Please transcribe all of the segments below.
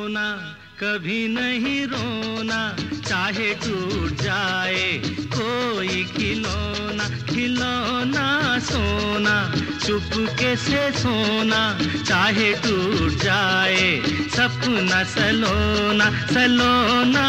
खिलौना कभी नहीं रोना, चाहे टूट जाए कोई खिलौना। खिलौना सोना चुपके से सोना, चाहे टूट जाए सपना सलोना सलोना।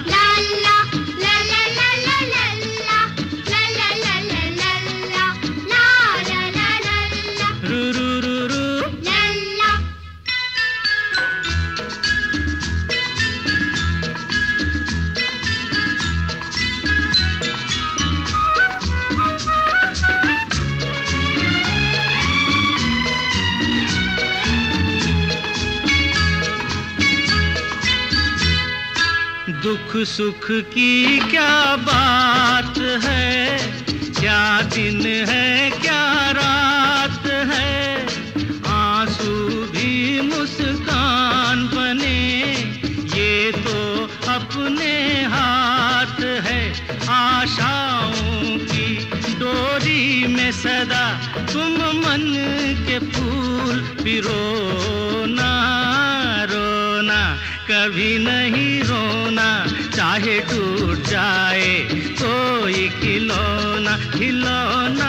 दुख सुख की क्या बात है, क्या दिन है क्या रात है, आंसू भी मुस्कान बने ये तो अपने हाथ है। आशाओं की डोरी में सदा तुम मन के फूल पिरोना। रोना कभी नहीं रोना, चाहे टूट जाए कोई खिलौना खिलौना।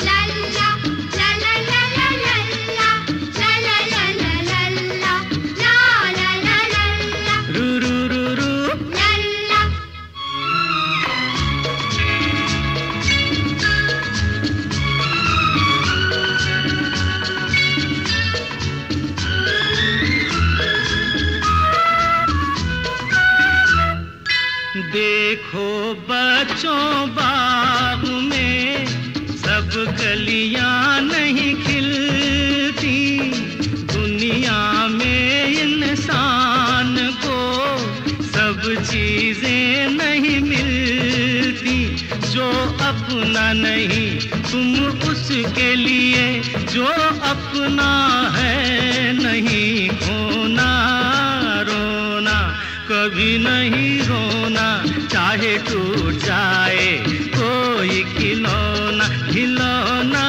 देखो बच्चों बाग में सब कलियां नहीं खिलती, दुनिया में इंसान को सब चीजें नहीं मिलती। जो अपना नहीं तुम उसके लिए, जो अपना है नहीं खोना। रोना कभी नहीं रोना, चाहे टूट जाए कोई खिलौना खिलौना।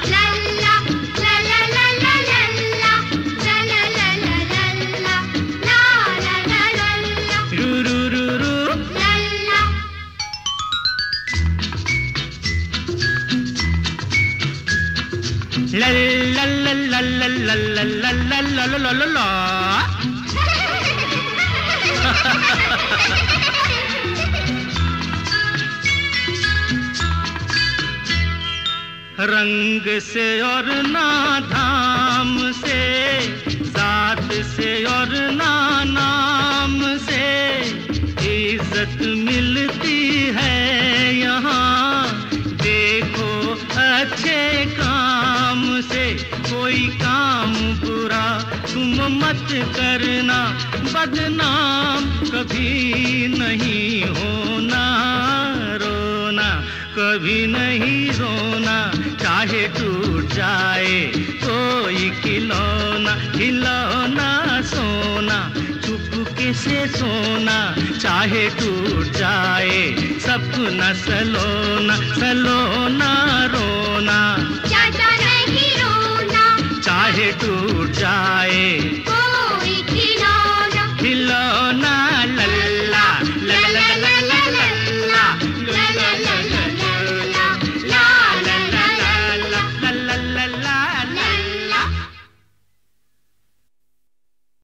ला ला ला ला ला ला ला ला ला ला ला ला। रंग से और ना धाम से, जात से और ना नाम से, इज्जत मिलती है यहाँ। देखो अच्छे काम से, कोई काम बुरा तुम मत करना, बदनाम कभी नहीं होना। रोना कभी नहीं रोना, चाहे टूट जाए कोई खिलौना खिलौना। सोना चुपके से सोना, चाहे टूट जाए सपना सलोना सलोना। रोना चाचा नहीं रोना, चाहे टूट जाए